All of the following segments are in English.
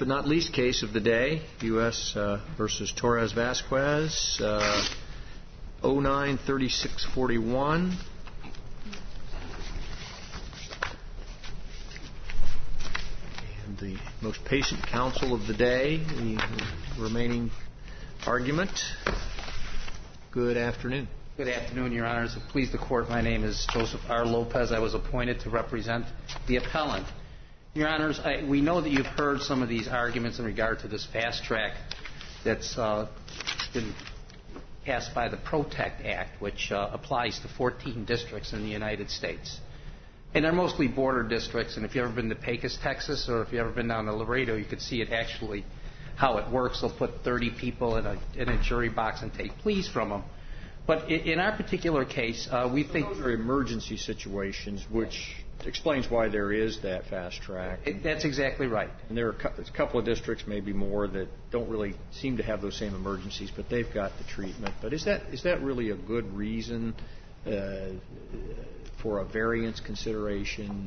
but not least case of the day, U.S. versus Torres Vasquez, 09-3641. And the most patient counsel of the day, the remaining argument. Good afternoon. Good afternoon, Your Honors. Please the Court, my name is Joseph R. Lopez. I was appointed to represent the appellant. Your Honors, we know that you've heard some of these arguments in regard to this fast track that's been passed by the PROTECT Act, which applies to 14 districts in the United States. And they're mostly border districts, and if you've ever been to Pecos, Texas, or if you've ever been down to Laredo, you could see it actually, how it works. They'll put 30 people in a jury box and take pleas from them. But in our particular case, we think... Those are emergency situations, which explains why there is that fast track. That's exactly right. And there are a couple of districts, maybe more, that don't really seem to have those same emergencies, but they've got the treatment. But is that really a good reason for a variance consideration,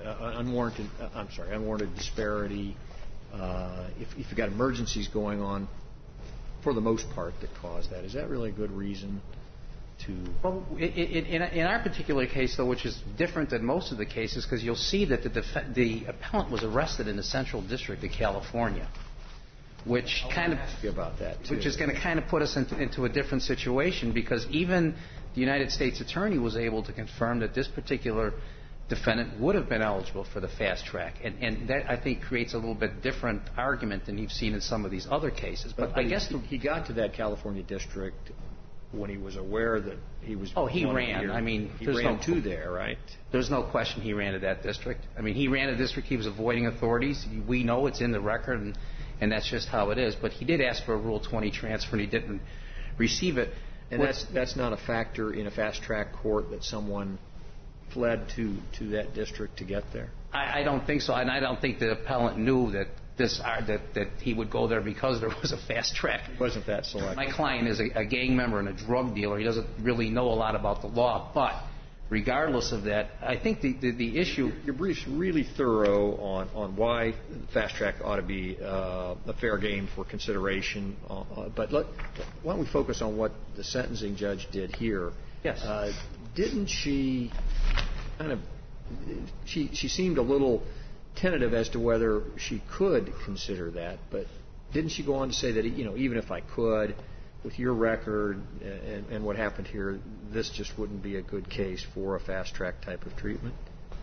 unwarranted disparity, if you've got emergencies going on, for the most part, that cause that? Is that really a good reason to... Well, in our particular case, though, which is different than most of the cases, because you'll see that the appellant was arrested in the Central District of California, which kind of... ask you about that, too. Which is going to kind of put us into a different situation, because even the United States Attorney was able to confirm that this particular defendant would have been eligible for the fast track. And that, I think, creates a little bit different argument than you've seen in some of these other cases. But I guess... He got to that California district when he was aware that he was... Oh, he ran. I mean, he ran to there, right? There's no question he ran to that district. I mean, he ran a district. He was avoiding authorities. We know it's in the record, and that's just how it is. But he did ask for a Rule 20 transfer, and he didn't receive it. And that's not a factor in a fast-track court that someone fled to that district to get there? I don't think so, and I don't think the appellant knew that he would go there because there was a fast track. It wasn't that selective. My client is a gang member and a drug dealer. He doesn't really know a lot about the law, but regardless of that, I think the issue... Your brief's really thorough on why fast track ought to be a fair game for consideration. But why don't we focus on what the sentencing judge did here? Yes. Didn't she kind of... She seemed a little tentative as to whether she could consider that, but didn't she go on to say that, even if I could, with your record and what happened here, this just wouldn't be a good case for a fast-track type of treatment?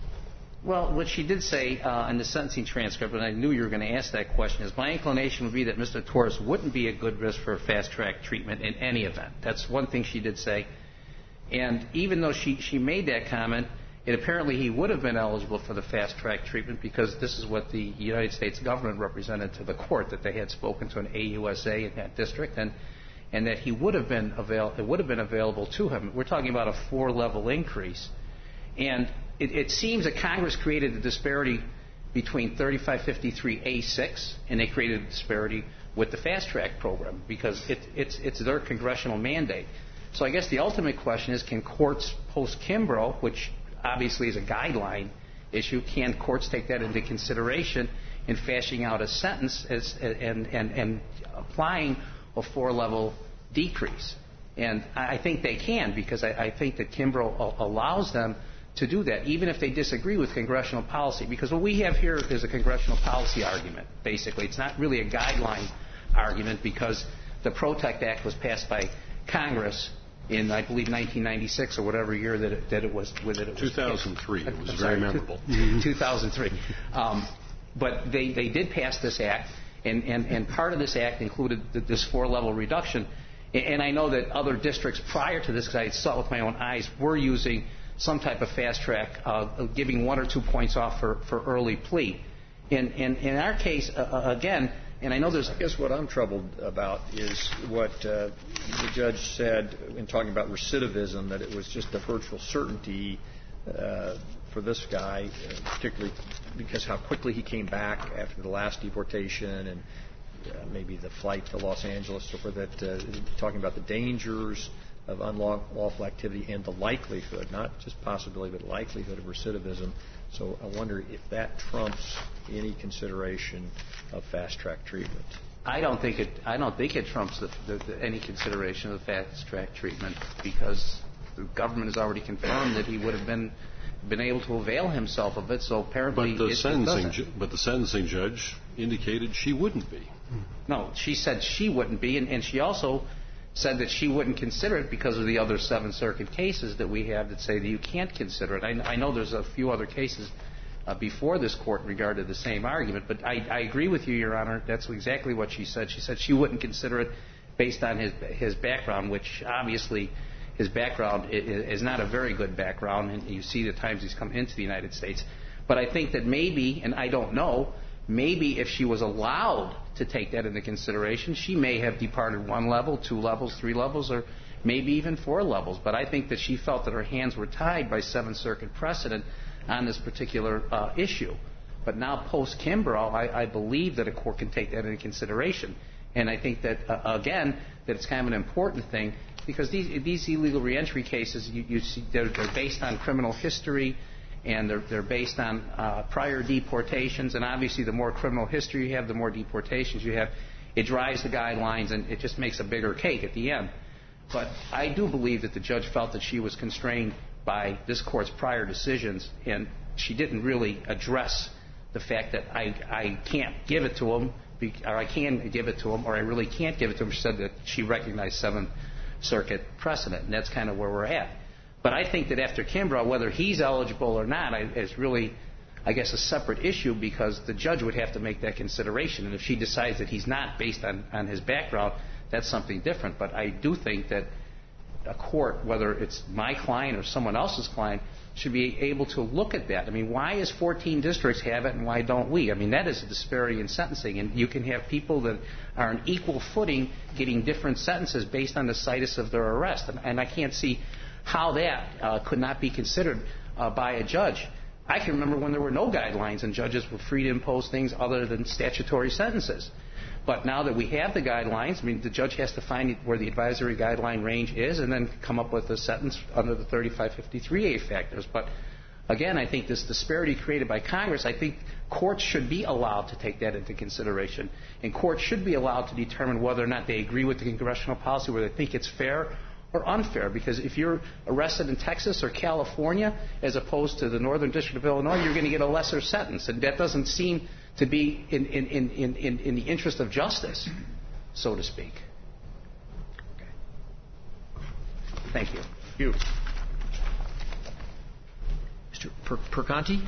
Well, what she did say in the sentencing transcript, and I knew you were going to ask that question, is my inclination would be that Mr. Torres wouldn't be a good risk for fast-track treatment in any event. That's one thing she did say. And even though she made that comment, apparently he would have been eligible for the fast-track treatment because this is what the United States government represented to the court, that they had spoken to an AUSA in that district, and that it would have been available to him. We're talking about a 4-level increase. And it seems that Congress created a disparity between 3553A6, and they created a disparity with the fast-track program because it's their congressional mandate. So I guess the ultimate question is, can courts post-Kimbrough, which obviously is a guideline issue, can courts take that into consideration in fashioning out a sentence and applying a 4-level decrease? And I think they can, because I think that Kimbrough allows them to do that, even if they disagree with congressional policy. Because what we have here is a congressional policy argument, basically. It's not really a guideline argument because the PROTECT Act was passed by Congress in, I believe, 1996 or whatever year that it was. 2003. It was very memorable. 2003. But they did pass this act, and part of this act included this 4-level reduction. And I know that other districts prior to this, because I saw it with my own eyes, were using some type of fast track, giving 1 or 2 points off for early plea. In our case, again, and I know there's... I guess what I'm troubled about is what the judge said in talking about recidivism, that it was just a virtual certainty for this guy, particularly because how quickly he came back after the last deportation and maybe the flight to Los Angeles, or that talking about the dangers of unlawful activity and the likelihood, not just possibility, but likelihood of recidivism. So I wonder if that trumps any consideration of fast-track treatment. I don't think it trumps any consideration of fast-track treatment, because the government has already confirmed that he would have been able to avail himself of it. So apparently, but the sentencing judge indicated she wouldn't be. No, she said she wouldn't be, and she also said that she wouldn't consider it because of the other Seventh Circuit cases that we have that say that you can't consider it. I know there's a few other cases before this court in regard to the same argument, but I agree with you, Your Honor. That's exactly what she said. She said she wouldn't consider it based on his background, which obviously his background is not a very good background, and you see the times he's come into the United States. But I think that maybe, and I don't know, maybe if she was allowed to take that into consideration, she may have departed 1 level, 2 levels, 3 levels, or maybe even 4 levels. But I think that she felt that her hands were tied by Seventh Circuit precedent on this particular issue. But now, post-Kimbrough, I believe that a court can take that into consideration. And I think that, again, that it's kind of an important thing, because these illegal reentry cases, you see, they're based on criminal history, and they're based on prior deportations. And obviously, the more criminal history you have, the more deportations you have. It drives the guidelines, and it just makes a bigger cake at the end. But I do believe that the judge felt that she was constrained by this court's prior decisions, and she didn't really address the fact that I can't give it to him, or I can give it to him, or I really can't give it to him. She said that she recognized Seventh Circuit precedent, and that's kind of where we're at. But I think that after Kimbrough, whether he's eligible or not is really, I guess, a separate issue, because the judge would have to make that consideration. And if she decides that he's not based on his background, that's something different. But I do think that a court, whether it's my client or someone else's client, should be able to look at that. I mean, why is 14 districts have it and why don't we? I mean, that is a disparity in sentencing. And you can have people that are on equal footing getting different sentences based on the situs of their arrest. And I can't see how that could not be considered by a judge. I can remember when there were no guidelines and judges were free to impose things other than statutory sentences. But now that we have the guidelines, I mean, the judge has to find where the advisory guideline range is and then come up with a sentence under the 3553A factors. But again, I think this disparity created by Congress, I think courts should be allowed to take that into consideration. And courts should be allowed to determine whether or not they agree with the congressional policy, whether they think it's fair or unfair. Because if you're arrested in Texas or California as opposed to the Northern District of Illinois, you're going to get a lesser sentence. And that doesn't seem to be in the interest of justice, so to speak. Okay. Thank you. You. Mr. Perconti?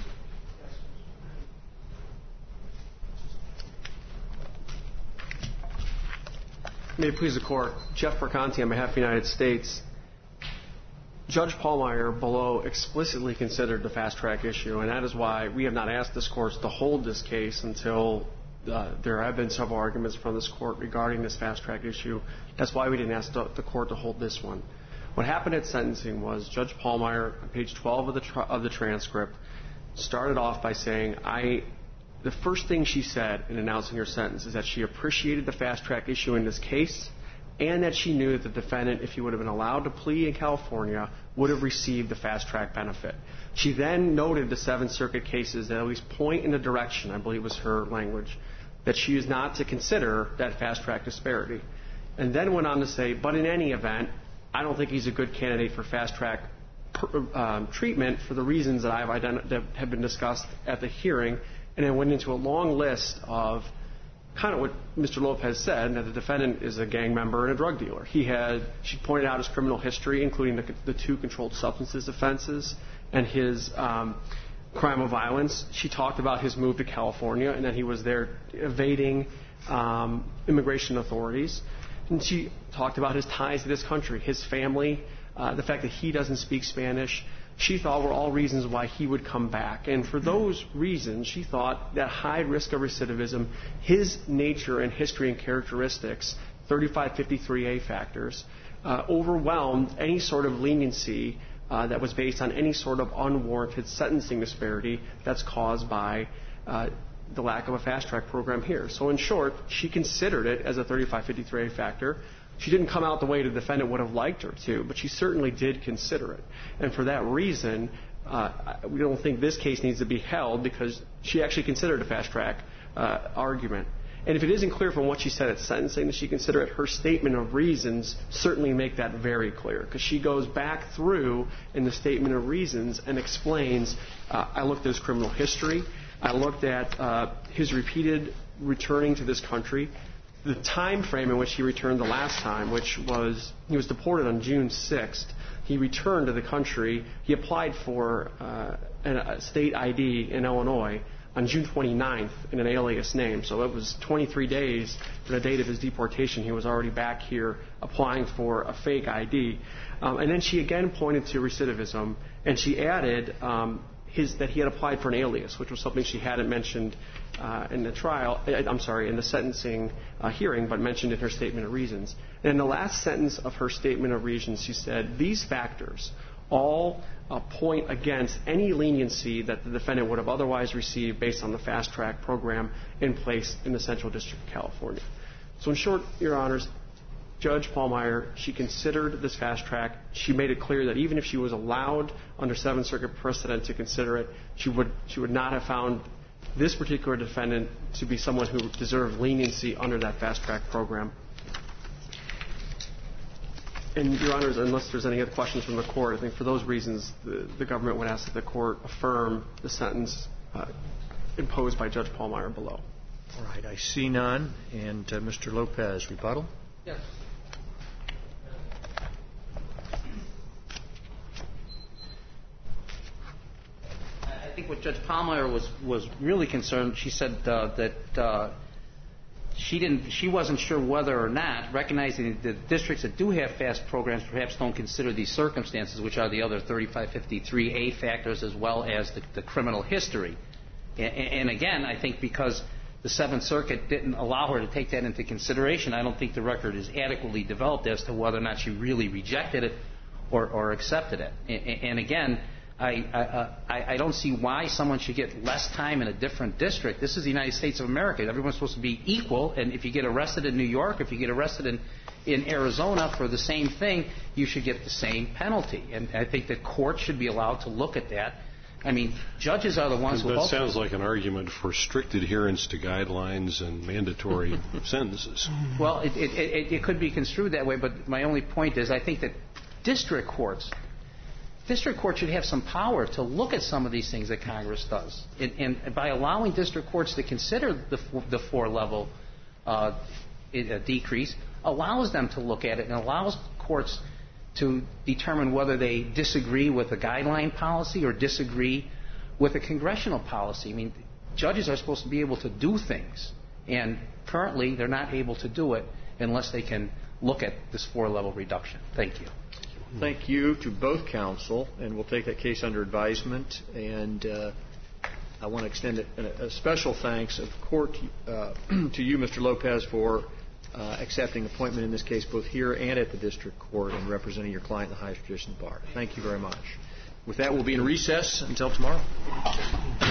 May it please the Court. Jeff Perconti on behalf of the United States. Judge Pallmeyer below explicitly considered the fast-track issue, and that is why we have not asked this Court to hold this case until there have been several arguments from this Court regarding this fast-track issue. That's why we didn't ask the Court to hold this one. What happened at sentencing was Judge Pallmeyer, on page 12 of the transcript, started off by saying, the first thing she said in announcing her sentence is that she appreciated the fast-track issue in this case, and that she knew that the defendant, if he would have been allowed to plea in California, would have received the fast-track benefit. She then noted the Seventh Circuit cases that at least point in the direction, I believe was her language, that she is not to consider that fast-track disparity. And then went on to say, but in any event, I don't think he's a good candidate for fast-track treatment for the reasons that that have been discussed at the hearing, and then went into a long list of kind of what Mr. Lopez said, that the defendant is a gang member and a drug dealer. She pointed out his criminal history, including the 2 controlled substances offenses and his crime of violence. She talked about his move to California and that he was there evading immigration authorities. And she talked about his ties to this country, his family, the fact that he doesn't speak Spanish. She thought were all reasons why he would come back. And for those reasons, she thought that high risk of recidivism, his nature and history and characteristics, 3553A factors, overwhelmed any sort of leniency that was based on any sort of unwarranted sentencing disparity that's caused by the lack of a fast-track program here. So in short, she considered it as a 3553A factor. She didn't come out the way the defendant would have liked her to, but she certainly did consider it. And for that reason, we don't think this case needs to be held because she actually considered a fast-track argument. And if it isn't clear from what she said at sentencing that she considered it, her statement of reasons certainly make that very clear, because she goes back through in the statement of reasons and explains, I looked at his criminal history, I looked at his repeated returning to this country, the time frame in which he returned the last time, which was he was deported on June 6th. He returned to the country. He applied for a state ID in Illinois on June 29th in an alias name. So it was 23 days to the date of his deportation. He was already back here applying for a fake ID. And then she again pointed to recidivism, and she added that he had applied for an alias, which was something she hadn't mentioned in the trial, in the sentencing hearing, but mentioned in her statement of reasons. And in the last sentence of her statement of reasons, she said, these factors all point against any leniency that the defendant would have otherwise received based on the fast-track program in place in the Central District of California. So in short, Your Honors, Judge Pallmeyer, she considered this fast-track. She made it clear that even if she was allowed under Seventh Circuit precedent to consider it, she would not have found this particular defendant to be someone who deserved leniency under that fast-track program. And, Your Honors, unless there's any other questions from the Court, I think for those reasons the government would ask that the Court affirm the sentence imposed by Judge Pallmeyer below. All right. I see none. And Mr. Lopez, rebuttal? Yes. I think what Judge Pallmeyer was really concerned, she said that she wasn't sure whether or not, recognizing the districts that do have fast programs perhaps don't consider these circumstances, which are the other 3553A factors as well as the criminal history. And again, I think because the Seventh Circuit didn't allow her to take that into consideration, I don't think the record is adequately developed as to whether or not she really rejected it or accepted it. And again, I don't see why someone should get less time in a different district. This is the United States of America. Everyone's supposed to be equal, and if you get arrested in New York, if you get arrested in Arizona for the same thing, you should get the same penalty. And I think the court should be allowed to look at that. I mean, judges are the ones who... That sounds like an argument for strict adherence to guidelines and mandatory sentences. Well, it could be construed that way, but my only point is I think that district courts should have some power to look at some of these things that Congress does. And by allowing district courts to consider the four-level decrease, allows them to look at it and allows courts to determine whether they disagree with a guideline policy or disagree with a congressional policy. I mean, judges are supposed to be able to do things, and currently they're not able to do it unless they can look at this four-level reduction. Thank you. Thank you to both counsel, and we'll take that case under advisement. And I want to extend a special thanks of court to you, Mr. Lopez, for accepting appointment in this case both here and at the district court and representing your client in the highest judicial bar. Thank you very much. With that, we'll be in recess until tomorrow.